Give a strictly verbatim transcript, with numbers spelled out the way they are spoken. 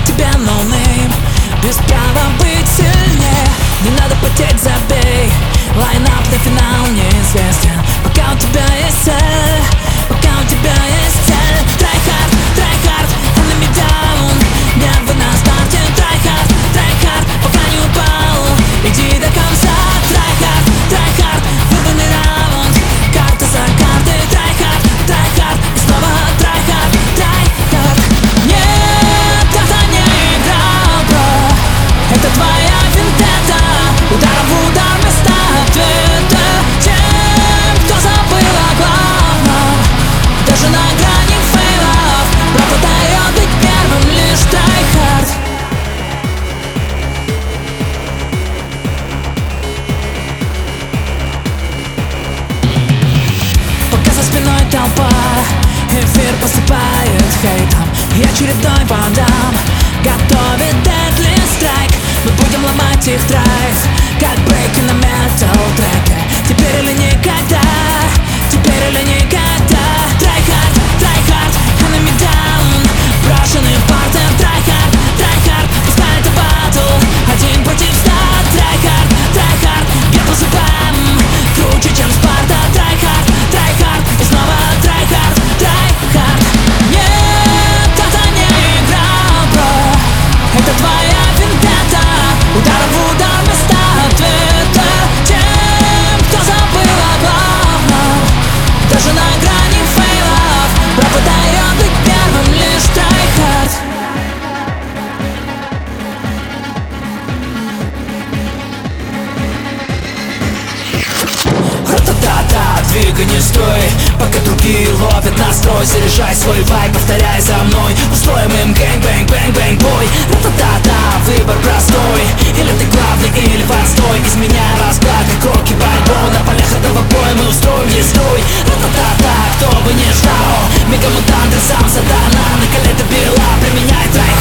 от тебя no name. Без права быть сильнее, не надо потеть, забей. Лайнап на финал неизвестен, пока у тебя есть цель, пока у тебя есть цель. Try hard, try hard, enemy down. Нервы на старте, try hard, try hard, пока не упал. Иди до конца, try hard, try hard, выбранный раунд. Карта за картой, try hard, try hard, и снова try hard, try hard. Нет, это не игра, бро, это твоя вендетта. Ударом в удар вместо ответа. Тем, кто забыл о главном, даже на грани фейлов, пропадает быть первым лишь try hard. Пока за спиной толпа, эфир посыпает хейтом и очередной бандам готовит deadly strike. Мы будем ломать их драйв, как брейки на метал треке. Теперь или никогда, теперь или никогда. Try hard, try hard, enemy down. Брошенный в партер, try hard, try hard, пускай это батл один против ста. Try hard, try hard, бьет по зубам, круче, чем Спарта. Try hard, try hard, и снова try hard, try hard. Нет, это не игра, бро, это твоя вендетта. Удар в удар вместо ответа. Тем, кто забыл о главном, даже на грани фейлов, пропадает быть первым лишь try hard. Ра-та-та-та, двигай, не стой, пока другие ловят настрой. Заряжай свой вайб, повторяй за мной. Устроим им гэнг-бэнг, бэнг-бэнг, бой. Ра-та-та-та, выбор простой, или ты главный, или отстой. Изменяй расклад, как Рокки Бальбоа. На полях этого боя мы устроим езду. Ра-та-та-та, кто бы не ждал, мегамутанты, сам сатана. На коле ты бела, применяй трай